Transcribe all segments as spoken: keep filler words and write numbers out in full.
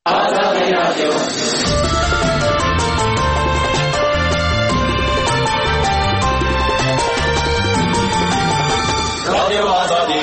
آزادی رادیو رادیو آزادی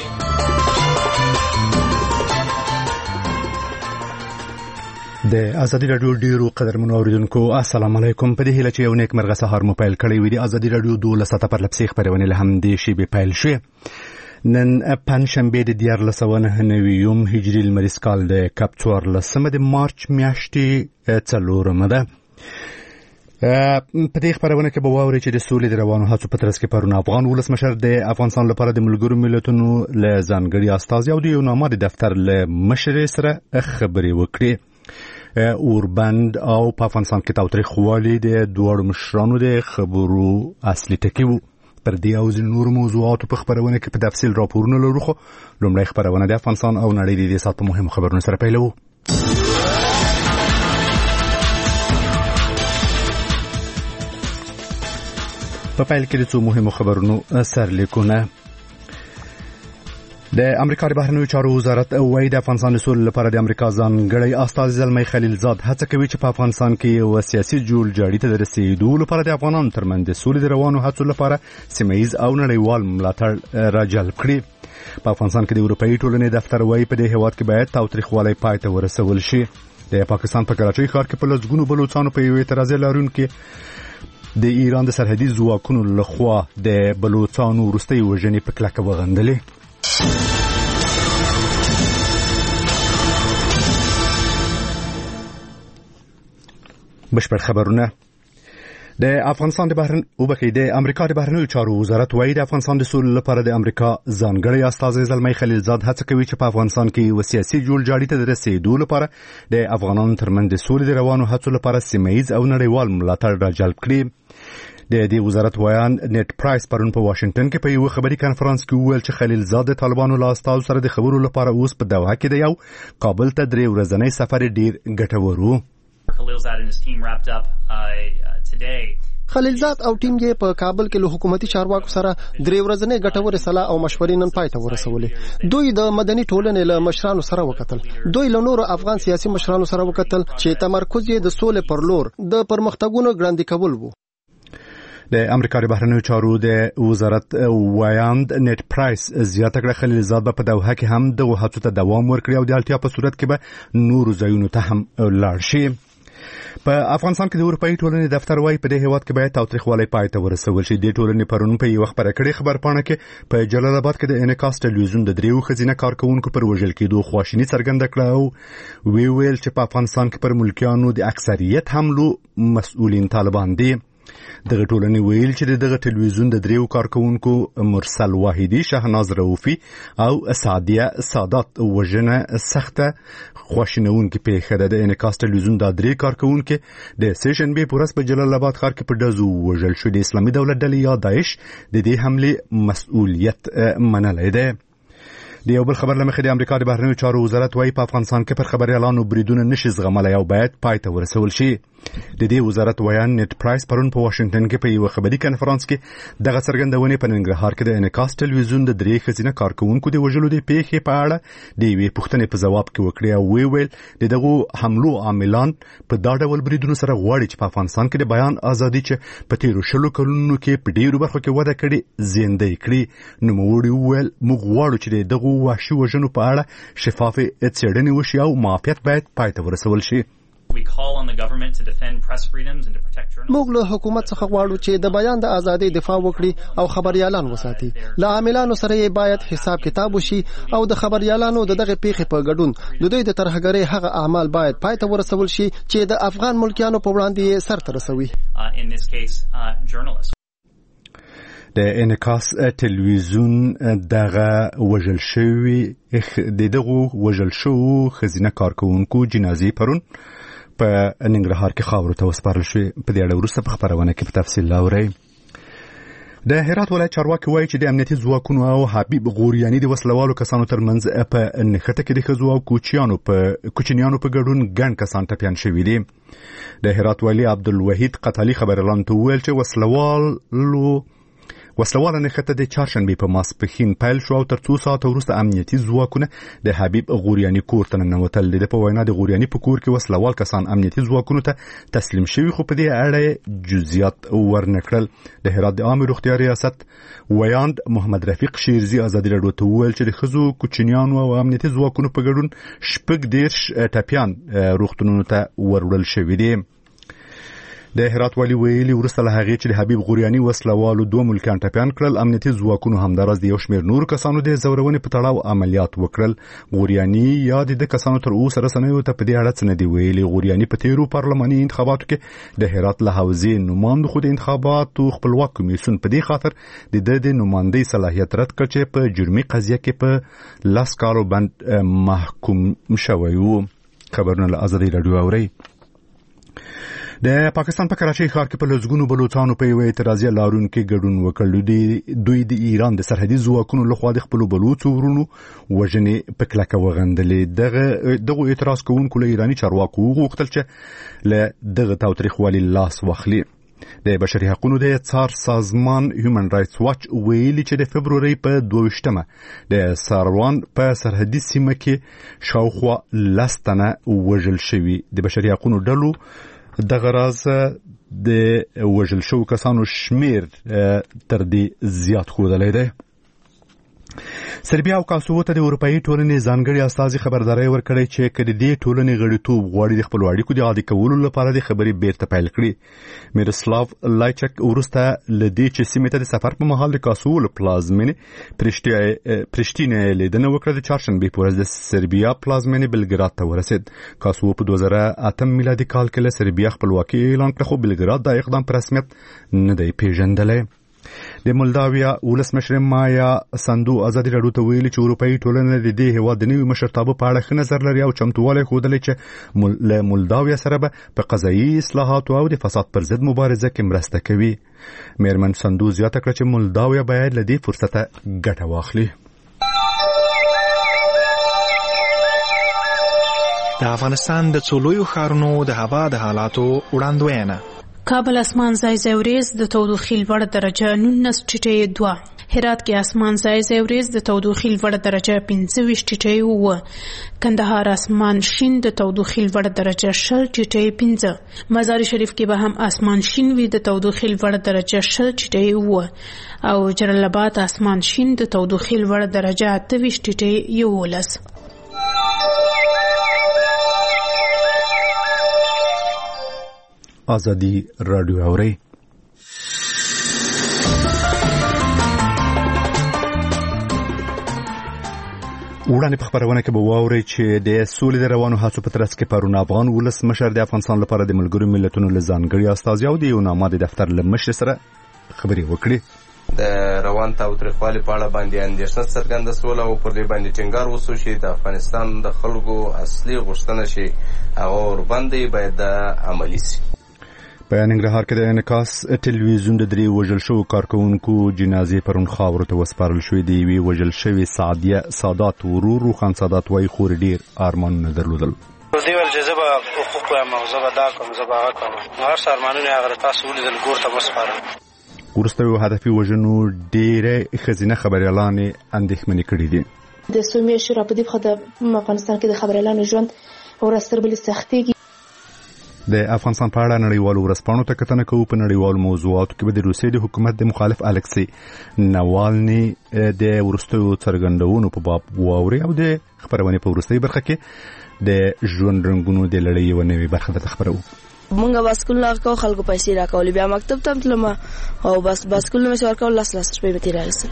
د ازادي رادیو ډیرو قدرمنو اوریدونکو السلام علیکم. په دې هیله چې یو نیک مرغه سهار مو پیل کړی وي. د ازادي رادیو دولسه ته پر لپسې خبرونه له هم دې شی به پیل شي. نن پنځشنبه د دیارلس سوه نهه نوي هجري لمریز کال د کاپ څوارلسمه د مارچ میاشتې څلورمه ده. په دې خبرونه کې به واورئ چې د سولې د روانو هڅو په ترڅ کې پرون افغان ولسمشر د افغانستان لپاره د ملګرو ملتونو له ځانګړي استازي او د یو نامه د دفتر له مشر سره خبرې وکړي. اوربند او په افغانستان کې تاوتریخوالی د دوړو مشرانو د خبرو اصلي ټکی وو. پر دې او ځینو نورو موضوعاتو په خبرونه کې په تفصیل راپورونه لرو، خو لومړی خبرونه د افغانستان او نړۍ د دې ساعت په مهمو خبرونو سره پیلوو. په پیل کې د څو مهمو خبرونو سرلیکونه. د امریکا د بهرنیو چارو وزارت وايي د افغانستان د سولې لپاره د امریکا ځانګړی استازی زلمی خلیلزاد هڅه کوي چې په افغانستان کې یو سیاسي جوړجاړي ته د رسیدو لپاره د افغانانو ترمنځ د سولې د روانو هڅو لپاره سیمهیز او نړیوال ملاتړ راجلب کړي. په افغانستان کې د اروپایي ټولنې دفتر وايي په دې هېواد کې باید تاوتریخوالی پای ته ورسول شي. د پاکستان په کراچۍ ښار کې په لسګونو بلوڅانو په یوې اعتراضي لارونکي د ایران د سرحدي ځواکونو لخوا د بلوڅانو وروستۍ وژنې په کلکه وغندلې. بشپړ خبرونه. د افغانستان د بهرن او بخې د امریکا د بهرنیو چارو وزارت وايي د افغانستان د سولې لپاره د امریکا ځانګړی استازی زلمی خلیلزاد هڅه کوي چې په افغانستان کې یو سیاسي جوړجاړي ته د رسیدو لپاره د افغانانو ترمنځ د سولې د روانو هڅو لپاره سیمهیز او نړیوال ملاتړ راجلب کړي. د دې وزارت ویان نیټ پرایس پرون په واشنگټن کې په یو خبري کانفرنس کې وویل چې خلیلزاد د طالبانو له استازو سره د خبرو لپاره اوس په دوحه کې دی او کابل ته درې ورځنی سفر ډیر ګټور و. خلیلزاد او ټیم یې په کابل کې له حکومتي چارواکو سره درې ورځنی ګټورې سلا او مشورې نن پای ته ورسولې. دوی د مدني ټولنې له مشرانو سره وکتل. دوی له نورو افغان سیاسي مشرانو سره وکتل چې تمرکز یې د سولې پر لور د پرمختګونو ګړندي کول وو. د امریکا د بهرنیو چارو د وزارت ویاند نیټ پرایس زیاته کړه خلیلزاد به په دوحه کې هم دغه هڅو ته دوام ورکړي او د اړتیا په صورت کې به نورو ځایونو ته هم لاړ شي. په افغانستان کې د اروپایي ټولنې دفتر وايي په دې هېواد کې باید تاوتریخوالی پای ته ورسول شي. د ټولنې پرون په یوه خبره کړې خبرپاڼه کې په جلال آباد کې د انعکاس ټلویزیون د دریو ښځینه کارکوونکو پر وژل کېدو خواشیني څرګنده کړه او وی ویل چې په افغانستان کې پر ملکیانو د اکثریت حملو مسؤلین طالبان دي. دغه ټولنې ویل چې دغه ټلویزیون د دریو کارکوونکو مرسل واحدی، شهناز رؤفي او سعدیه سادات وژنه سخته خواشینونکې پیښه ده. د انعکاس ټلویزیون د درې کارکوونکو د سیشنبې په ورځ په جلال آباد ښار کې په ډزو وژل شو. د اسلامي دولت ډلې یا داعش د دې حملې مسؤلیت منلی دی. د یو بل خبر لمخې د امریکا د بهرنیو چارو وزارت وايي په افغانستان کې پر خبريالانو بریدونه نشي زغملای او باید پای ته ورسول شي. د دې وزارت ویان نیټ پرایس پرون په واشنگټن کې په یو خبري کانفرنس کې دغه څرګندونې په ننګرهار کې د انعکاس ټلویزیون د درې ښځینه کارکوونکو د وژلو د پیښې په اړه د یوې پوښتنې په ځواب کې وکړي او وی ویل د دغو حملو عاملان په دا ډول بریدونو سره غواړي چې په افغانستان کې د بیان ازادي چې په تیرو شلو کلونو کې په ډیرو برخو کې وده کړې زیندۍ کړي. نوموړي وویل موږ غواړو چې دغه وحشي وژنو په اړه شفافه څېړنې وشي او معافیت باید پای ته ورسول شي. موږ له حکومت څخه غواړو چې د بیان د ازادۍ دفاع وکړي او خبريالان وساتي. له عاملانو سره یې باید حساب کتاب وشي او د خبريالانو د دغه پیښې په ګډون د دوی د ترهګرۍ هغه اعمال باید پای ته ورسول شي چې د افغان ملکیانو په وړاندې سر ته رسوي. د انعکاس ټلویزیون دغه وژل شوی د دغه وژل شو خزینه کارکوونکو جنازې پرون په ننګرهار کې خاورو ته وسپارل شوې. په دې اړه وروسته په خبرونه کې په تفصیل لاورئ. د هرات ولایت چارواکي وایي چې د امنیتي ځواکونو او حبیب غوریاني د وسلوالو کسانو ترمنځ په نښته کې د ښځو او کوچیانو په کوچنیانو په ګډون ګڼ کسان ټپیان شوي دي. د هرات والي عبدالوحید قتالي خبريالانو ته وویل چې وسلوالو وسلواله نښته د چهارشنبې په ماسپښین پیل شو او تر څو ساعته وروسته امنیتي ځواکونه د حبیب غوریاني کور ته ننوتل. د په وینا د غوریاني په کور کې وسلوال کسان امنیتي ځواکونو ته تسلیم شوي، خو په دې اړه جزئیات ورنکړل. د هرات د عامه روغتیا ریاست ویاند محمد رفیق شیرزي ازادي راډیو ته وویل چې د ښځو، کوچنیانو او امنیتي ځواکونو په ګډون شپږ دېرش ټپیان روغتونونو ته وروړل شوي دي. د هرات والی ویلي وروسته له هغې چې د حبیب غوریاني وسلوالو دوه ملکیان ټپیان کړل، امنیتي ځواکونو همداراز د یو شمېر نورو کسانو د زورونې په تړاو عملیات وکړل. غوریاني یا د کسانو تر اوسه رسنیو ته په دې اړه څه نه دي ویلي. غوریاني په تیرو پارلماني انتخاباتو کې د هرات له حوزې نوماندو، خو د انتخاباتو خپلواک کمیسیون په دې خاطر د ده د نوماندۍ صلاحیت رد کړ چې په جرمي قضیه کې په لاس کالو بند محکوم شوی و. خبرونه له ازادي راډیو اورئ. د پاکستان په کراچۍ ښار کې په لسګونو بلوڅانو په یوه اعتراضي لاریون کې ګډون وکړ. دوی د ایران د سرحدي ځواکونو لخوا د خپلو بلوڅو ورونو وژنې په کلکه وغندلې. دغه دغه اعتراض کوونکو له ایراني چارواکو وغوښتل چې له دغه تاوتریخوالي لاس واخلي. د بشري حقوقو د څار سازمان هیومن رائټس واچ ویلي چې د فبرورۍ په دوه ویشتمه د ساروان په سرحدي سیمه کې شاوخوا لس تنه وژل شوي. د بشري حقوقو ډلو دغه راز د وژل شوو کسانو شمیر تر دې زیات ښودلی دی. سربیا او کاسوو ته د اروپایي ټولنې ځانګړي استازي خبرداری ورکړی چې که د دې ټولنې غړیتوب غواړي د خپلو اړیکو د عادي کولو لپاره د خبرې بیرته پیل کړي. میروسلاو لایچک وروسته له دې چې سیمې ته د سفر په مهال د کاسوو له پلازمینې پرشتینې لیدنه وکړه، د چهارشنبې په ورځ د سربیا پلازمینې بلګراد ته ورسید. کاسوو په دوه زره اتم میلادي کال کې له سربیا خپلواکي اعلان کړه، خو بلګراد دا اقدام په رسمیت نه دی پیژندلی. د مولداویا ولسمشر مایا سندو ازادي راډیو ته ویلي چې اروپایي ټولنه د دې هېواد د نوي مشرتابه په اړه ښه نظر لري او چمتووالی ښودلی چې له مولداویا سره به په قضایي اصلاحاتو او د فساد پر ضد مبارزه کې مرسته کوي. میرمن سندو زیاته کړه چې مولداویا باید له دې فرصته ګټه واخلي. د افغانستان د څو لویو ښارونو د هوا د حالاتو وړاندوینه. کابل اسمان ځای ځای وریځ، د تودوخې لوړه درجه نولس ټیټې دوه. هرات کې اسمان ځای ځای وریځ، د تودوخې لوړه درجه پنځه ویشت ټیټې اووه. کندهار اسمان شین، د تودوخې لوړه درجه شل ټیټې پنځه. مزار شریف کې به هم اسمان شین وي، د تودوخې لوړه درجه شل ټیټې اووه. او جلال آباد اسمان شین، د تودوخې لوړه درجه اته ویشت ټیټې یوولس. ازادي راډیو اورئ. وړاندې په خبرونه کې به واورئ چې د سولې د روانو هڅو په ترڅ کې پرون افغان ولسمشر د افغانستان لپاره د ملګرو ملتونو له ځانګړي استازي او د یوناما د دفتر له مشر سره خبرې وکړې. د روان تاوتریخوالي په اړه باندې اندېښنه څرګنده شوله او پر دې باندې ټینګار وشو چې د افغانستان د خلکو اصلي غوښتنه چې هغه ورباندې باید عملي شي. په ننګرهار کې د انعکاس ټلویزیون د درې وژل شوو کارکوونکو جنازې پرون خاورو ته وسپارل شوې. د یوې وژل شوې سعدیه سادات ورور روخان سادات وایي خور ډېر ارمانونه درلودل. دوی ویل چې زه به حقوق وایم او زه به دا کوم زه به هغه کوم، نو هر څه ارمانونه یې هغه تاسو ولیدل ګور ته وسپارل. وروسته یو هدفي وژنو ډېرې ښځینه خبریالانې اندېښمنې کړي دي. د څو میاشتو را په دې خو د افغانستان کې د خبریالانو ژوند ورځ تر بلې سختېږي. د افغانستان په اړه نړیوالو ورځپاڼو ته کتنه کوو. په نړیوالو موضوعاتو کې به د روسیې د حکومت د مخالف الکسی ناوالني د وروستیو څرګندونو په باب واوري او د خبرونې په وروستۍ برخه کې د ژوند رنګونو د لړۍ یوه نوې برخه درته خبرو. مونږه باسکول راکاو، خلکو پیسې راکولې، بیا مکتب ته تلم او بس باسکول مې ورکول، لاس لاس شپې مې تېرایستل.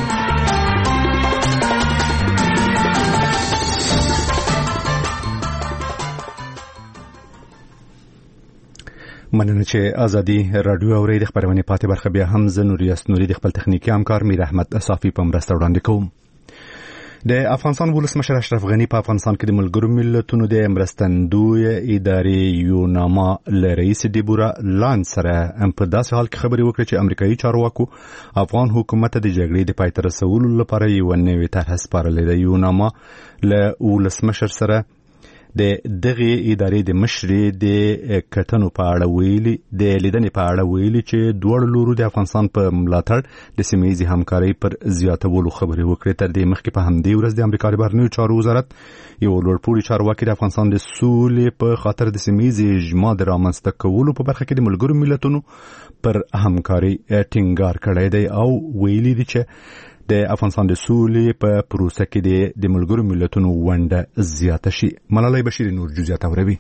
مننه چې ازادي راډیو اوري. د خبرونې پاتې برخه بیا هم زه نوریاس نوري د خپل تخنیکی همکار میر احمد صافي په مرسته وړاندې کوم. د افغانستان ولسمشر اشرف غنی په افغانستان کې د ملګرو ملتونو د مرستندوی ادارې یوناما له رئیس دیبورا لاند سره په داسې حال کې خبرې وکړې چې امریکایي چارواکو افغان حکومت ته د جګړې د پای ته رسولو لپاره یو نوې طرح سپارلې ده. یوناما له ولسمشر سره د دغه ادارې د مشرې د کتنو په اړه ویلي د لیدنې په اړه ویلي چې دوه لورو د افغانستان په ملاتړ د سیمه ییزې همکارۍ پر زیاتولو خبرې وکړې. تر دې مخکې په همدې ورځ د امریکا د بهرنیو چارو وزارت یو لوړپوړي چارواکي د افغانستان د سولې په خاطر د سیمه ییزې اجماع د رامنځته کولو په برخه کې د ملګرو ملتونو پر همکارۍ ټینګار کړی دی او ویلي دي چې د افغانستان د سولې په پروسه کې د ملګرو ملتونو ونډه زیاته شي. ملالۍ بشیر نور جزئیات اوروي.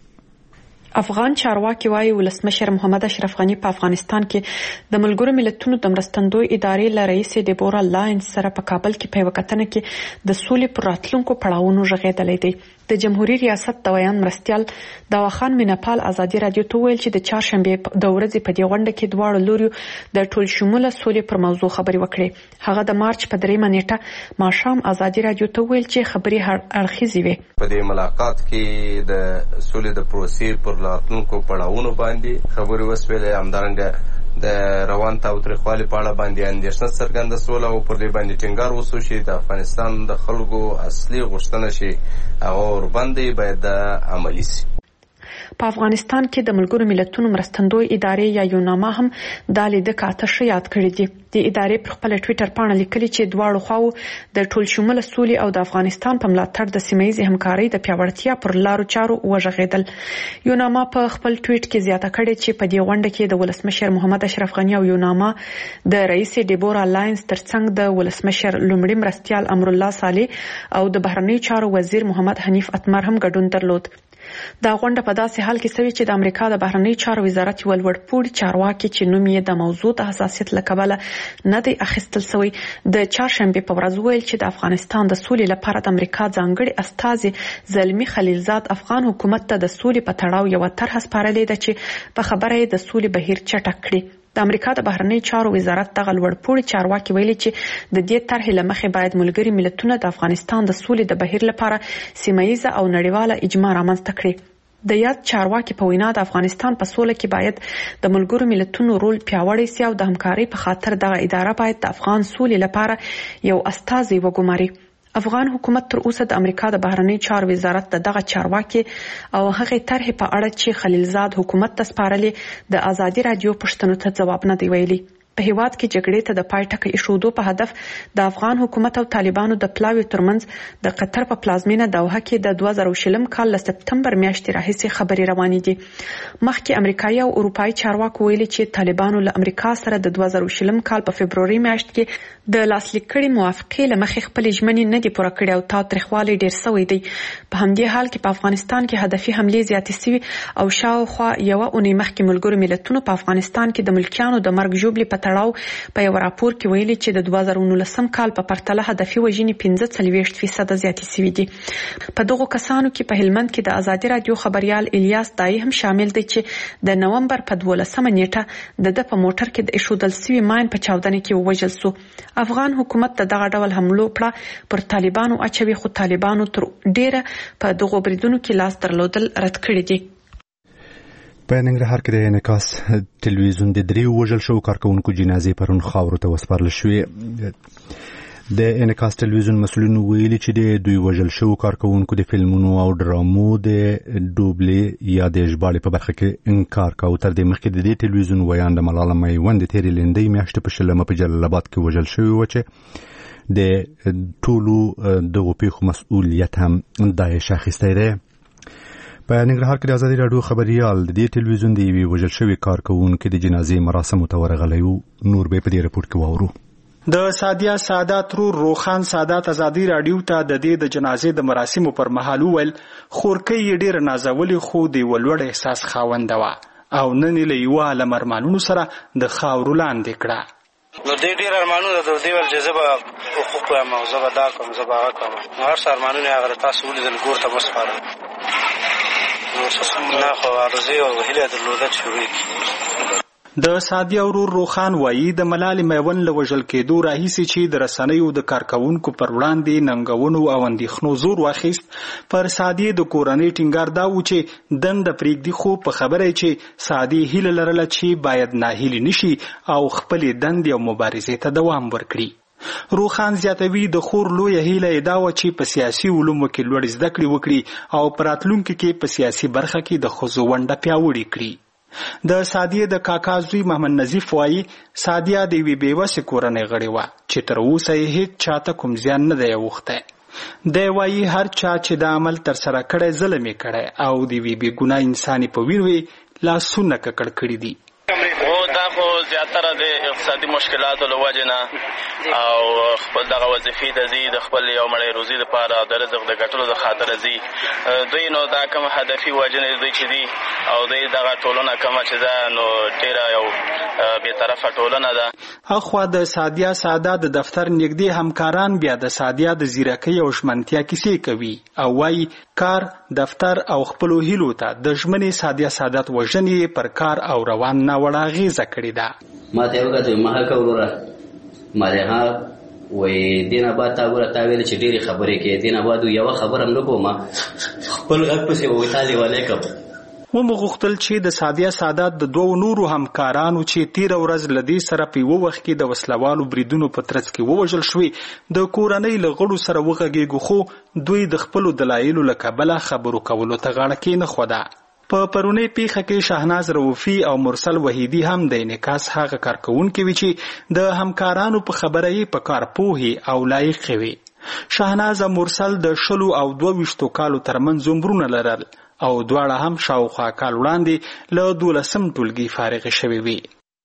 افغان چارواکي وايي ولسمشر محمد اشرف غني په افغانستان کې د ملګرو ملتونو د مرستندوی ادارې له رئیس ډیبورا لاینز سره په کابل کې په وکټنه کې د سولې پر راتلونکو پړاوونو ژغېدلې دي. د جمهوریت ریاست د ویان مرستيال داواخان مینپال ازادي رادیو ته ویل چې د چهارشنبه د ورځې په دی غونډه کې دواړو لوريو د ټول شموله سولې پر موضوع خبري وکړي. هغه د مارچ په دریمه نیټه ماښام ازادي رادیو ته ویل چې خبري هر اړخیزې وي. په دې ملاقات کې د سولې د پروسې پر راتلونکو پړاوونو باندې خبري وسویلې. همدارنګه د روان تاوتریخوالي په اړه باندې اندېښنه څرګنده سوله او پر دې باندې ټینګار وسو چې د افغانستان د خلکو اصلي غوښتنه شي هغه ورباندې باید عملي شي. په افغانستان کې د ملګرو ملتونو مرستندوی ادارې یا یوناما هم د لیدک آتش یاد کړی دي. د ادارې پر خپل ټوئیټر پاڼه لیکلي چې دواړو خواو د ټول شموله سولې او د افغانستان په ملاتړ د سیمه ییزې همکارۍ د پیاوړتیا پر لارو چارو وژغېدل. یوناما په خپل ټوئیټ کې زیاته کړې چې په دې غونډه کې د ولسمشر محمد اشرف غني او یوناما د رئیس ډیبورا لاینز ترڅنګ د ولسمشر لومړي مرستيال امرالله صالح او د بهرنیو چارو وزیر محمد حنیف اتمر هم ګډون درلود. دا غونډه په داسې حال کې سوي چې د امریکا د بهرنیو چارو وزارت یو لوړپوړي چارواکي چې نوم یې د موضوع د حساسیت له کبله نه دی اخیستل سوی د چهارشنبه په ورځ ویل چې د افغانستان د سولې لپاره د امریکا ځانګړي استازي زلمی خلیلزاد افغان حکومت ته د سولې په تړاو یو طرح سپارلې ده چې په خبره یې د سولې بهیر چټک کړي. د امریکا د بهرنیو چارو وزارت دغه لوړپوړي چارواکي ویلي چې د دې طرحې له مخې باید ملګري ملتونه د افغانستان د سولې د بهیر لپاره سیمه ییزه او نړیواله اجماع رامنځته کړي. د یاد چارواکي په وینا د افغانستان په سوله کې باید د ملګرو ملتونو رول پیاوړی سي او د همکارۍ په خاطر دغه اداره باید د افغان سولې لپاره یو استازی وګماري. افغان حکومت تر اوسه د امریکا د بهرنیو چارو وزارت د دغه چارواکي او هغه طرحې په اړه چې خلیلزاد حکومت ته سپارلې د ازادي رادیو پوښتنو ته ځواب نه دی ویلي. په هیواد کې جګړې ته د پای ټکی ایښودو په هدف د افغان حکومت او طالبانو د پلاوي ترمنځ د قطر په پلازمینه دوحه کې د دوه زره شلم کال له سپتمبر میاشتې راهیسې خبرې روانې دي. مخکې امریکایي او اروپایي چارواکو ویلي چې طالبانو له امریکا سره د دوه زره شلم کال په فبروري میاشت کې د لاسلیک کړي موافقې له مخې خپل ژمنې نه دي پوره کړې او تاوتریخوالی ډیر سوی دی. په همدې حال کې په افغانستان کې هدفي حملې زیاتې سوي او شاوخوا یوه اونۍ مخکې ملګرو ملتونو په افغانستان کې د ملکیانو د مرګ ژوبلې په تړاو په یو راپور کې ویلي چې د دوه زره نولسم کال په پرتله هدفي وژنې پنځه څلوېښت فیصده زیاتې سوي دي. په دغو کسانو کې په هلمند کې د ازادي رادیو خبریال الیاس دای هم شامل دی چې د نومبر په دولسمه نیټه د ده په موټر کې د ایښودل سوي ماین په چاودنه کې ووژل سو. افغان حکومت د دغه ډول حملو پړه پر طالبانو اچوي خو طالبانو تر ډیره په دغو بریدونو کې لاس درلودل رد کړي دي. په ننګرهار کې د انعکاس تلویزیون د دریو وژل شوو کارکونکو جنازې پرون خاورو ته وسپارل شوې. د انعکاس تلویزیون مسؤلین ویلي چې د دوی وژل شوو کارکونکو د فلمونو او ډرامو د ډوبلې یا د ژباړې په برخه کې انکار کاوه. تر دې مخکې د دې تلویزیون ویاند ملاله میوند تیرې لندۍ میاشتې په شلمه په جلال آباد کې وژل شوی و چې د ټولو دغو پیښو مسؤلیت هم داعش اخیستی دی. په ننګرهار کې د ازادي راډیو خبریال د دې تلویزیون د یوې وژل شوي کارکونکي د جنازې مراسمو ته ورغلی و. نور به په دې رپورټ کې واورو. د سادیا سادات رو روخان سادات ازادي راډیو ته د دې د جنازې د مراسمو پر مهال وویل خورکۍ یې ډېره نازولې خو د یوه لوړ احساس خاونده وه او نن یې له یوه عالم ارمانونو سره د خاورو لاندې کړه. نو دې ډېر ارمانونه د دې ول چې زه به حقوق وایم او زه به دا کوم زه به هغه کوم نو هر څه ارمانونه یې هغه تاسو ولیدل ګور ته مه سپارئ نو نه خو عرضې او هیلې درلوده چې ولیکي. د سادیا ورور روخان وایي د ملالې میوند له وژل کېدو راهیسې چې د رسنیو د کارکوونکو پر وړاندې ننګونو او اندېښنو زور واخیست پر سادیې د کورنۍ ټینګار دا و چې دنده پرېږدي خو په خبره چې سادیې هیله لرله چې باید ناهیلې نشي او خپلې دندې او مبارزې ته دوام ورکړي. روخان زیاتوي د خور لویه هیله دا و چې په سیاسي علومو کې لوړ زده کړې وکړي او په راتلونکي کې په سیاسي برخه کې د ښځو ونډه پیاوړې کړي. د سادیه د کاکا زوی محمد نظیف وایي سادیه د یوې بېوسې کورنۍ غړې وه چې تر اوسه یې هېڅ چاته کوم زیان نه دی اوښتی. دی وایي هر چا چې دا عمل ترسره کړی ظلم یې کړی او د یوې بېګناه انسان یې په ویر وې لاسونه ککړ کړي دي. دا خو زیاتره د اقتصادي مشکلاتو له وجې نه او خپل دغه وظیفې ته ځي د خپل یو مړی روزي دپاره د رزق د ګټلو د خاطره ځي. دوی نو دا کوم هدفي وجنې دوی چې دي او دوی دغه ټولنه کومه چې ده نو ډېره یو بېطرفه ټولنه ده. اخوا د سادیه ساده د دفتر نږدې همکاران بیا د سادیه د ځیرکۍ او ژمنتیا کیسې کوي او وایي کار دفتر او خپلو هیلو ته د ژمنې سادیه سادات وژنې پر کار او روان ناوړه اغېزه کړې ده. ما ته یې وکتل ما هکه وروره ما دې ها وایي دې نه بعد تا وروره تا ویل چې ډېرې خبرې کوې دې نه بعد یوه خبره هم نه کوم خپل غږ پسې وایي تا لیوالی کوم. ومو غوښتل چې د سادیه سادات د دوو نورو همکارانو چې تیره ورځ له دې سره په یوه وخت کې د وسلوالو بریدونو په ترڅ کې ووژل شوې د کورنۍ له غړو سره وغږېږو خو دوی د خپلو دلایلو له کبله خبرو کولو ته غاړه کېنښوده. په پرونۍ پیښه کې شهناز رؤفي او مرسل وحیدي هم د انعکاس هغه کارکوونکي وي چې د همکارانو په خبره یې په کار پوهې او لایقې وي. شهناز او مرسل د شلو او دوه ویشتو کالو ترمنځ عمرونه لرل او دواړه هم شاوخوا کال وړاندې له دولسم ټولګي فارغې شوې وي.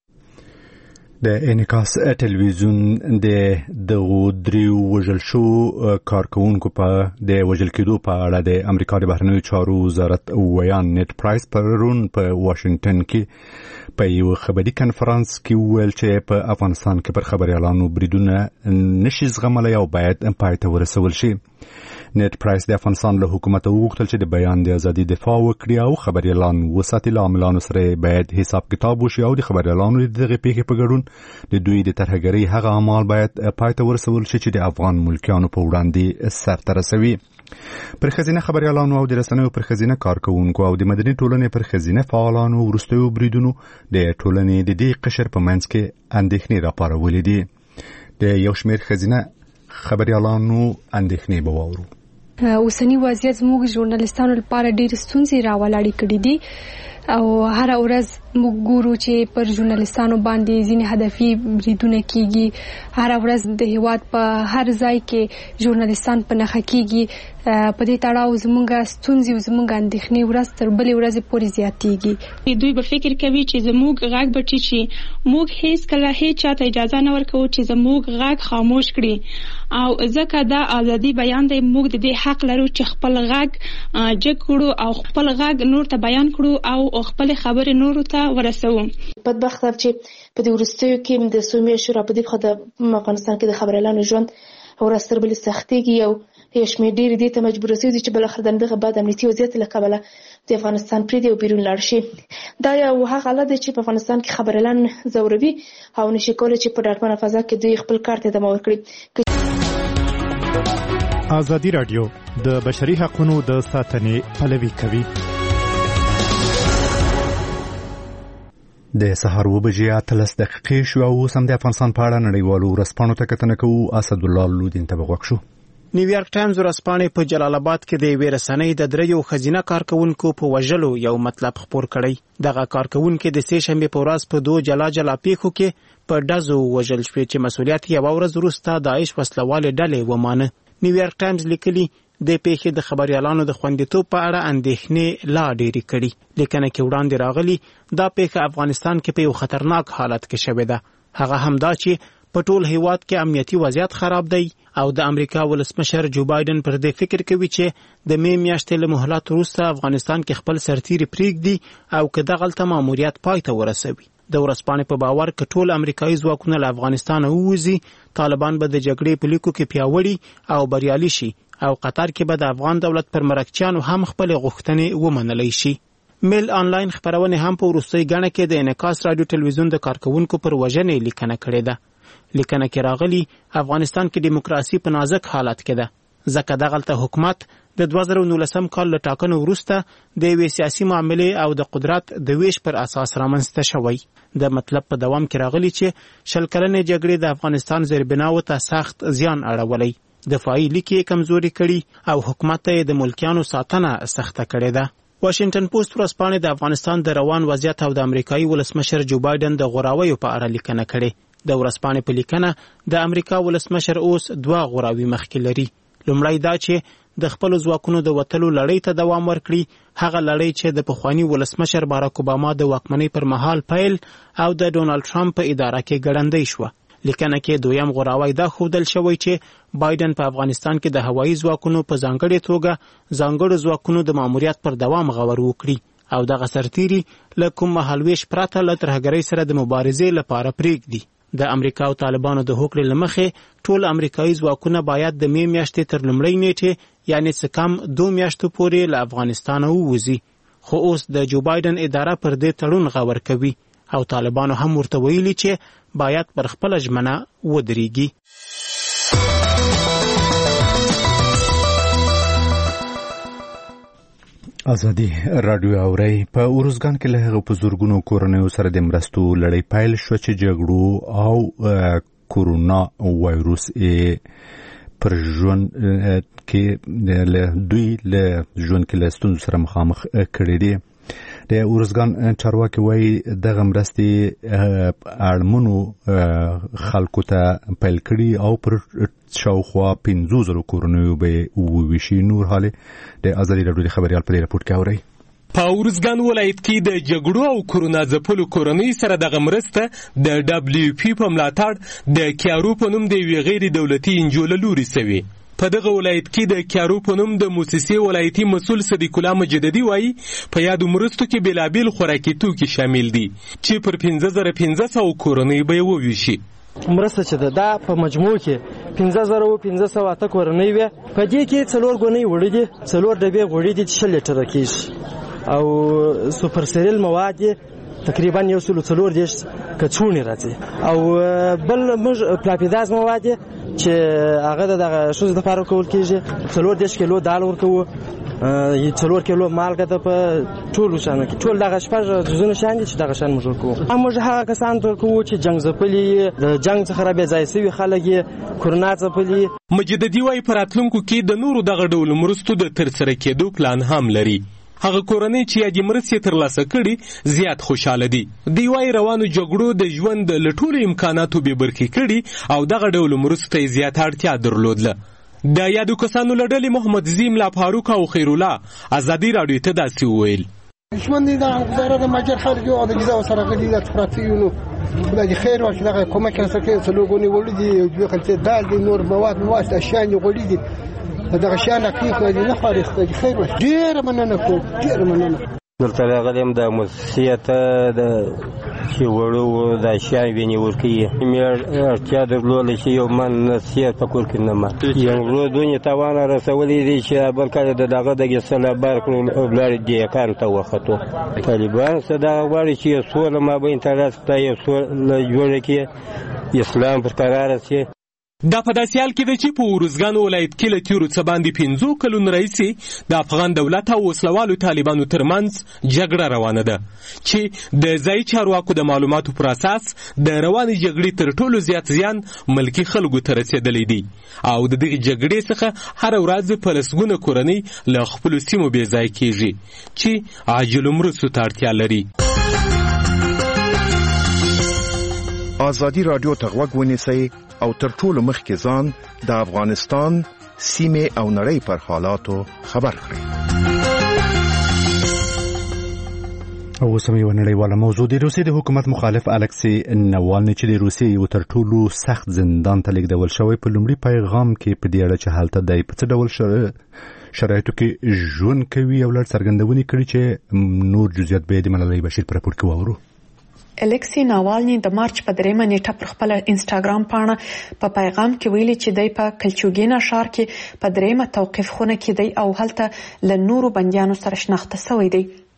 د انعکاس ټلویزیون د دغو دریو وژل شوو کارکوونکو په د وژل کېدو په اړه د امریکا د بهرنیو چارو وزارت ویان نیټ پرایس پرون په واشنګټن کې په یو خبري کنفرانس کې وویل چې په افغانستان کې پر خبريالانو بریدونه نشي زغملی او باید پای ته ورسول شي. نیټ پرایس د افغانستان له حکومت وغوښتل چې د بیان د ازادي دفاع وکړي او خبريالان وساتي. له عاملانو سره باید حساب کتاب وشي او د خبريالانو د دغې پیښې په ګډون د دوی د ترهګرۍ هغه اعمال باید پای ته ورسول شي چې د افغان ملکیانو په وړاندې سرته رسوي. پر ښځینه خبريالانو او د رسنیو پر ښځینه کارکوونکو او د مدني ټولنې پر ښځینه فعالانو وروستیو بریدونو د ټولنې د دې قشر په منځ کې اندېښنې راپارولې دي. د یو شمېر ښځینه خبريالانو اندېښنې به واورو. اوسنی وضعیت زموږ ژورنالستانو لپاره ډېر ستونزې راولاړې کړې دي او هر ورځ موږ ګورو چې پر ژورنالستانو باندې ځینې هدفي بریدونه کیږي. هر ورځ د هیواد په هر ځای کې ژورنالستان په نښه کیږي. په دې تړاو زموږ ستونزې او زموږ اندېښنې ورځ تر بلې ورځې پورې زیاتېږي. دوی به فکر کوي چې زموږ غږ به ټیټ شي. موږ هیڅ کله هیڅ چاته اجازه نه ورکوو چې زموږ غږ خاموش کړي او ځکه دا ازادي بیان دی. موږ د دې حق لرو چې خپل غږ جګ کړو او خپل غږ نور ته بیان کړو او خپل خبرې نورو ته ورسوو. بدبخت چې په دې وروستیو کې د څو میاشتو راپدې څخه د افغانستان کې د خبريالانو ژوند ورځ تر بلې سختېږي او یو شمېر ډېرې دې ته مجبوره سوي دي چې بالاخره د همدغه بد امنیتي وضعیت له کبله د افغانستان پرېږدي او بیرون لاړ شي. دا یو هغه حالت دی چې په افغانستان کې خبريالان ځوروي او نشي کولی چې په ډاډمنه فضا کې دوی خپل کار ته ادامه ورکړي. ازادي راډیو د بشري حقوقو د ساتنې پلوي کوي. د سهار اوه بجې اتلس دقیقې شو او اوس هم د افغانستان په اړه نړیوالو ورځپاڼو ته کتنه کوو. اسد الله لودین ته به غوږ شو. نیویارک ټایمز ورځپاڼې په جلال آباد کې د یوې رسنۍ د دریو ښځینه کارکوونکو په وژلو یو مطلب خپور کړی. دغه کارکوونکې د سې شنبې په ورځ په دوه جلا جلا پیښو کې په ډزو وژل شوې چې مسؤلیت یې یوه ورځ وروسته داعش وسلوالې ډلې ومانه. نیویارک ټایمز لیکلي د پیښې د خبريالانو د خوندیتوب په اړه اندېښنې لا ډېرې کړي. لیکنه کې وړاندې راغلي دا پیښه افغانستان کې په یو خطرناک حالت کې شوې ده. هغه هم دا چې په ټول هیواد کې امنیتي وضعیت خراب دی او د امریکا ولسمشر جو بایدن پر دې فکر کوي چې د می میاشتې له مهلت وروسته افغانستان کې خپل سرتیري پرېږدي او که دغلته ماموریت پای ته ورسوي. د ورځپاڼې په باور که ټول امریکایي ځواکونه له افغانستانه ووځي طالبان به د جګړې په لیکو کې پیاوړي او بریالي شي او قطر کې به د افغان دولت پر مرکچیانو هم خپلې غوښتنې ومنلی شي. میل آنلاین خپرونې هم په وروستۍ ګڼه کې د انعکاس راډیو ټلویزیون د کارکوونکو پر وژنې لیکنه کړې ده. لیکنه کې راغلي افغانستان کې دیموکراسي په نازک حالت کې ده ځکه دغلته حکومت د دوه زره نولسم کال له ټاکنو وروسته د یوې سیاسي معاملې او د قدرت د ویش پر اساس رامنځته شوی. د مطلب په دوام کې راغلی چې شل کلنې جګړې د افغانستان زیربناو ته سخت زیان اړولی، دفاعي لیکې کمزوري کړي او حکومت ته د ملکیانو ساتنه سخته کړې ده. واشنگټن پوسټ ورځپاڼې د افغانستان د روان وضعیت او د امریکایي ولسمشر جو بایدن د غوراویو په اړه لیکنه کړې. د ورځپاڼې په لیکنه د امریکا ولسمشر اوس دوه غوراوي مخکې لري. لومړی دا چې د خپل ځواکونو د وتلو لړۍ ته دوام ورکړي، هغه لړۍ چې د پخوانی ولسمشر باراک اوباما د واکمنۍ پر مهال پیل او د ډونالد ټرمپ په اداره کې ګړندۍ شوه. لیکنه کې دویم غوراوی دا ښودل شوی چې بایدن په افغانستان کې د هوایي ځواکونو په ځانګړې توګه ځانګړو ځواکونو د ماموریت پر دوام غور وکړي او دغه سرتیري له کوم مهالویش پرته له ترهګرۍ سره د مبارزې لپاره پرېږدي. د امریکا او طالبانو د هوکړې له مخې ټول امریکایي ځواکونه باید د مې میاشتې تر لومړۍ نیټې یعنې څه کم دوه میاشتو پورې له افغانستانه ووځي. خو اوس د جو بایدن اداره پر دې تړون غور کوي او طالبانو هم ورته ویلي چې باید پر خپله ژمنه ودرېږي. ازادي رادیو اوري. په اورزګان کې له هغه په زورګونو کورنیو سره د مرستو لړۍ پیل شو چې جګړو او کورونا وایروس پر ژوند کې له دوی له ژوند کې له ستونزو سره مخامخ کړي دي. د اورزګان چارواکي وایي دغه مرستې اړمنو خلکو ته پیل کړي او پر شاوخوا پنځو زرو کورنیو به وویشي. نور حالې د ازادي راډیو د خبریال په دې راپورټ کې اورئ. په اورزګان ولایت کې د جګړو او کورونا ځپلو کورنۍ سره دغه مرسته د دبلیو پی په ملاتړ د کیارو په نوم د یوې غیر دولتي انجو له لوري سوي. په دغه ولایت کې د کیارو په نوم د موسسې ولایتي مسؤل صدیق الله مجددي وایي په یادو مرستو کې بېلابېل خوراکي توکي شامل دي چې پر پنځه زره پنځه سوه کورنۍ به یې وویشي. مرسته چې ده دا په مجموع کې پنځه زره پنځه سوه اته کورنۍ وې. په دې کې څلور ګونۍ وړي دي، څلور ډبې غوړي دي چې شل لیټره کېږي او سوپر سیریل مواد تقریبا یو سلو څلور دېرش کڅوړې راځي او بل موږ پلاپیداز مواد چې هغه د دغه ښځو دپاره ورکول کېږي. څلور دېرش کیلو دال ورکوو، څلور کیلو مالګه ده په ټولو شیانو کې. ټول دغه شپږ څیزونه شیان دي چې دغه شیان موږ ورکوو. موږ هغه کسانو ته ورکوو چې جنګ ځپلي، د جنګ څخه را بېځایه سوي خلک یې کورونا ځپلي. مجددي وایي په راتلونکو کې د نورو دغه ډول مرستو د ترسره کېدو پلان هم لري. هغه کورنۍ چې یادې مرستې ترلاسه کړي زیات خوشحاله دي. دوی وایي روانو جګړو د ژوند له ټولو امکاناتو بې برخې کړي او دغه ډول مرستو ته یې زیاته اړتیا درلودله. د یادو کسانو له ډلې محمد زیم لا فاروق او خیرالله ازادي راډیو ته داسې وویل: ژوند د وزارت ماجر خلک او د جزا سره غلي د افراطیونو خدای خیر ورکړي. دغه کومک سره کې څلورګونی وړي دي، دوه خلک دال دي، نور مواد مواد اشیاء غوړي دي. دغه شان حقیقت نه خارښت دي. خیر ورکړي. ډیر مننه کوم، ډیر مننه. دلته راغلم د مؤسسې ته د چې وړو د اشیاء ویني ورکوي. مې اړتیا درلوده چې یو من نصیحت په کور کې نه ما یو دونې تاوان رسولی دی چې بل کله د دغه د ګسله بار کړو ولاړ دی کار ته وختو. طالبان څه دغه غواړي چې سوله مابین تراس ته یو سوله جوړه کړي، اسلام پر قرار شي. دا په داسې حال کې ده چې په اورزګان ولایت کې له تېرو څه باندې پنځو کلونو راهیسې د افغان دولت او وسلوالو طالبانو ترمنځ جګړه روانه ده چې د ځایي چارواکو د معلوماتو پر اساس د روانې جګړې تر ټولو زیات زیان ملکي خلکو ته رسېدلی دی او د دغې جګړې څخه هره ورځ په لسګونه کورنۍ له خپلو سیمو بې ځای کېږي چې عاجلو مرستو ته اړتیا لري. ازادي راډیو ته غوږ ونیسئ او تر ټولو مخکې ځان د افغانستان سیمې او نړۍ پر حالاتو خبر کړئ. او سمې و نړیواله موضوع د روسیې د حکومت مخالف الکسی نوالني چې د روسیې یو تر ټولو سخت زندان ته لیږدول شوی په لومړي پیغام کې په دې اړه چې هلته دی په څه ډول شرایطو کې ژوند کوي او لږ څرګندونې کړي چې نور جزئیات به د ملالۍ بشیر په راپور کې واورو. الکسی ناوالني د مارچ په دریمه نیټه پر خپل انسټاګرام پاڼه په پیغام کې ویلي چې دی په کلچوګینا ښار کې په دریمه توقیف خونه کې دی او هلته له نورو بندیانو سره شناخته شوی دی.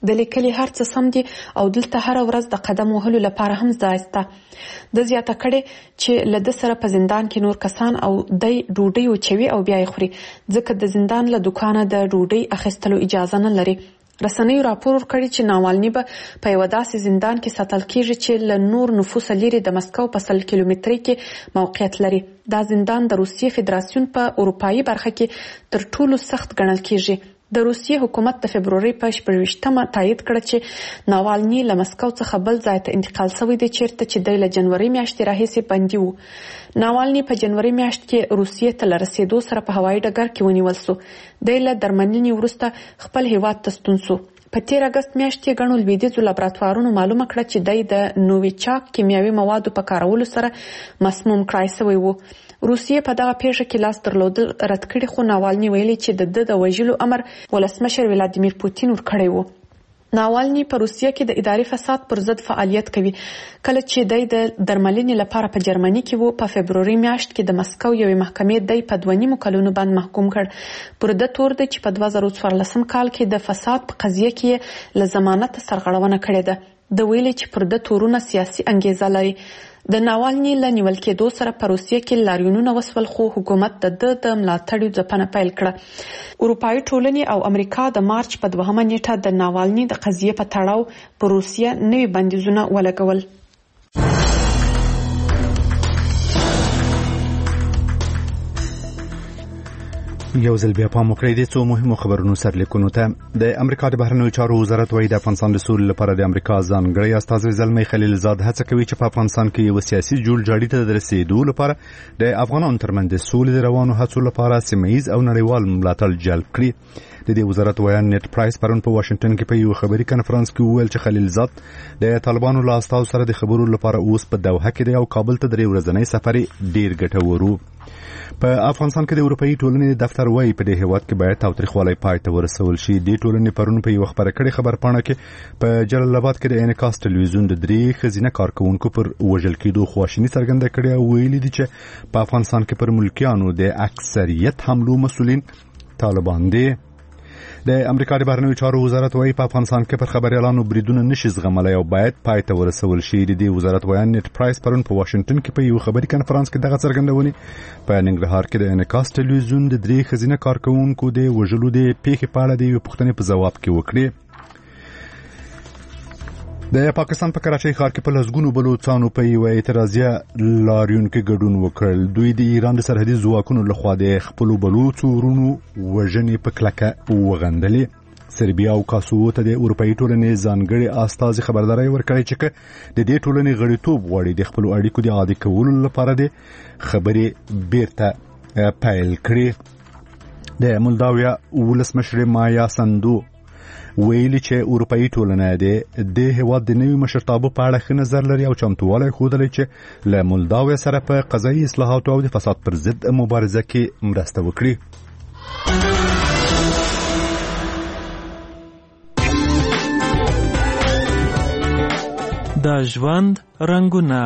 د لیکلي هر څه سم دي او دلته هر ورځ د قدم وهلو لپاره هم ځای شته. د زیاته کړې چې له ده سره په زندان کې نور کسان او دی ډوډۍ وچوي او بیا یې خوري ځکه د زندان له دوکانه د ډوډۍ اخیستلو اجازه نه لري. رسنیو راپور ورکړی چې ناوالني به په یوه داسې زندان کې ساتل کیږي چې له نور نفوسه لرې د مسکو په سل کیلومترۍ کې موقعیت لري. دا زندان د روسیې فدراسیون په اروپایي برخه کې تر ټولو سخت ګڼل کیږي. د روسیې حکومت د فبرورۍ په شپږویشتمه تایید کړه چې ناوالني له مسکو څخه بل ځای ته انتقال شوی دی چیرته چې دی له جنوري میاشتې راهیسې بندي و. ناوالني په جنوري میاشت کې روسیې ته له رسېدو سره په هوایي ډګر کې ونیول سو. دی له درملنې وروسته خپل هیواد ته ستون سو. په تیر اگست میاشت کې ګڼو لویدیځو لابراتوارونو معلومه کړه چې دی د نوویچاک کیمیاوي موادو په کارولو سره مسموم کړای شوی و. روسیې په دغه پیښه کې لاس درلودل رد کړي خو ناوالني ویلي چې د ده د وژلو امر ولسمشر ولادیمیر پوتین ورکړی و. ناوالني په روسیه کې د اداري فساد پر ضد فعالیت کوي. کله چې دی د درملنې لپاره په جرمني کې و په فبروري میاشت کې د مسکو یوې محکمې دی په دوه نیمو کلونو باندې محکوم کړ. پر ده تور دی چې په دوه زره څوارلسم کال کې د فساد په قضیه کې له ضمانت سرغړونه کړې ده. د ویلي چې پر ده تورونه سیاسي انګیزه لري. د ناوالني له نیول کېدو سره په روسیه کې لاریونونه وسول خو حکومت د ده د ملاتړو ځپنه پیل کړه. اروپایي ټولنې او امریکا د مارچ په دوهمه نیټه د ناوالني د قضیې په تړاو په روسیه نوي بندیزونه ولګول. یو ځل بیا پام وکړئ د څو مهمو خبرونو سرلیکونو ته. د امریکا د بهرنیو چارو وزارت وايي د افغانستان د سولې لپاره د امریکا ځانګړی استازی زلمی خلیلزاد هڅه کوي چې په افغانستان کې یو سیاسي جوړ جاړي ته د رسیدو لپاره د افغانانو ترمنځ د سولې د روانو هڅو لپاره سیمه‌ییز او نړیوال ملاتړ جلب کړي. د دې وزارت ویان نیټ پرایس پرون په واشنگټن کې په یو خبري کانفرنس کې وویل چې خلیلزاد د طالبانو له استازو سره د خبرو لپاره اوس په دوحه کې دی او کابل ته درې ورځنی سفر ډیر ګټور و. په افغانستان کې د اروپایي ټولنې دفتر وايي په دې هیواد کې باید تاوتریخوالی پای ته ورسول شي. د ټولنې پرون په یو خبره کړې خبرپاڼه کې په جلال آباد کې د انعکاس ټلویزیون د درې ښځینه کارکونکو پر وژل کېدو خواشیني څرګنده کړې او ویلي دي چې په افغانستان کې پر ملکیانو د اکثریت حملو مسؤلین طالبان دي. د امریکا د بهرنیو چارو وزارت وايي په افغانستان کې پر خبريالانو بریدونه نشي زغملای او باید پای ته ورسول شي. د دې وزارت ویان نیټ پرایس پرون په واشنگټن کې په یو خبري کانفرنس کې دغه څرګندونې په ننګرهار کې د انعکاس ټلویزیون د درې ښځینه کارکونکو د وژلو د پیښې په اړه د یوې پوښتنې په ځواب کې وکړې. د پاکستان په کراچۍ ښار کې په لسګونو بلوڅانو په یو اعتراضیه لاریون کې ګډون وکړل. دوی د ایران د سرحدي ځواکونو لخوا د خپلو بلوڅو ورونو وژنې په کلکه وغندلې. سربیا او کاسوو ته د اروپایي ټولنې ځانګړي استازي خبرداری ورکړی چې د دې ټولنې غړیتوب غواړي د خپلو اړیکو د عادي کولو لپاره د خبرې بیرته پیل کړي. د مولداویا ولسمشر مایا سندو ویلي چې اروپایي ټولنه د دې هیواد د نوي مشرتابه په اړه ښه نظر لري او چمتووالی ښودلی چې له مولداویا سره په قضایي اصلاحاتو او د فساد پر ضد مبارزه کې مرسته وکړي. د ژوند رنګونه.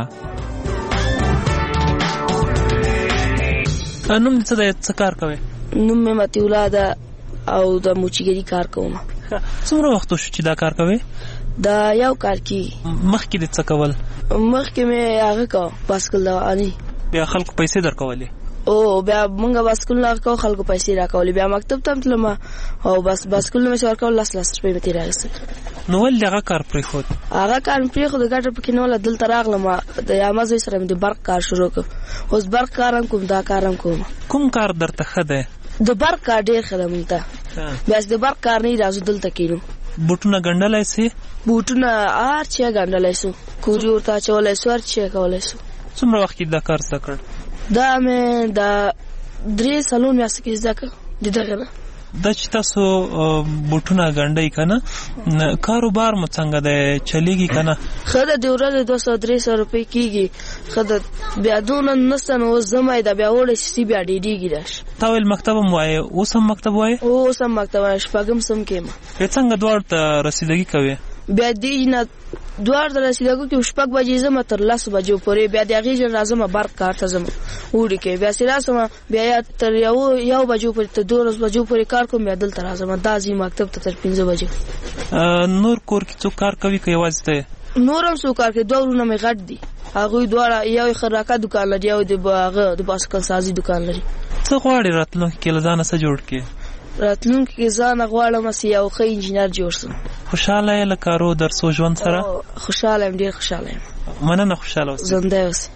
نوم څه دی؟ څه کار کوي؟ نوم مې متیولا ده او د موچیګري کار کوم. څومره وخت شو چې دا کار کوي؟ دا یو کار کی. مخکې د څه کول؟ مخکې مې هغه کو باسکل دواني. بیا خلکو پیسې درکولې؟ او بیا مونږه باسکل نه کو خلکو پیسې راکولې. بیا مکتب ته تلم او بس باسکل مې ورکول لاس لاس روپۍ مې تیرایسته. نو ول هغه کار پرېښود؟ هغه کار مې پرېښود. ګټه پکې نه وله. دلته راغلم د یامازوی سره مې د برق کار شروع کړ. اوس برق کار هم کوم، دا کار هم کوم. کوم کار درته ښه دی؟ د برق کار ډېر ښه دی مونږ ته. بیا د برق کار نه راځو دلته کینو. بوټونه ګنډلای سي؟ بوټونه هر څه ګنډلای سو. کوري ورته اچولای سو، هر څه کولای سو. څومره وخت کې دا کار زده کړ؟ دا مې د درې سالون میاشتې کې زده کړ. د دغه نه دا چې تاسو بوټونه ګنډئ که نه، کاروبار مو څنګه دی؟ چلیږي که نه؟ ښه ده. د ورځې دوه سوه درې سوه روپۍ کېږي. ښه ده. بیا دونه نشته نو اوس ځم ده بیا وړی سي بیا ډېرېږي داش. تا ویل مکتب هم وایې، اوس هم مکتب وایې؟ اوس هم مکتب وایې. شپږم سم کې یم. څنګه دواړو ته رسیدګي کوې؟ بیا دې نه دوار د رسیدګو کې شپږ بجې زما تر لس بجو پورې بیا د هغې جن راځم برق کار ته ځم وړي کې بیا چې راسم بیا تر یو یو بجو پورې تر دولس بجو پورې کار کوم بیا دلته راځم دا ځي مکتب ته تر پنځه بجې. نور کور کې څوک کار کوي که یوازې ته؟ نور هم څوک کار کوي. دوه ورونه مې غټ دي هغوی دواړه یو خراکه دکان لري یو د هغه د باسکل سازي دکان لري. څه غواړې راتلونکي کې له ځانه څه جوړ کړې؟ راتلونکي کې ځانه غواړم چې یو ښه انجینر جوړ شم. خوشحاله یې له کارو درسو ژوند سره؟ خوشحاله یم ډېر خوشحاله یم. مننه خوشحاله اوسئ. زنده اوسئ.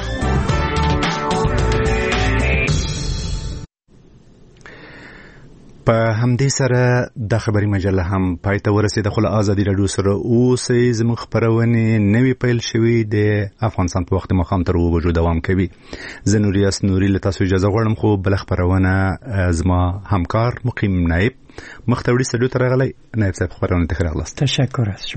په همدې سره د خبري مجله هم پای ته ورسېده خو له ازادي راډیو سره اوسئ. زموږ خپرونې نوې پیل شوې د افغانستان په وخت ماښام تر اوه بجو دوام کوي. زه نوریاس نوري له تاسو اجازه غواړم خو بله خپرونه زما همکار مقیم نایب مخ ته وړي سټډیو ته راغلی. نایب صاحب خپرونې ته ښه راغلاست. تشکر از شما.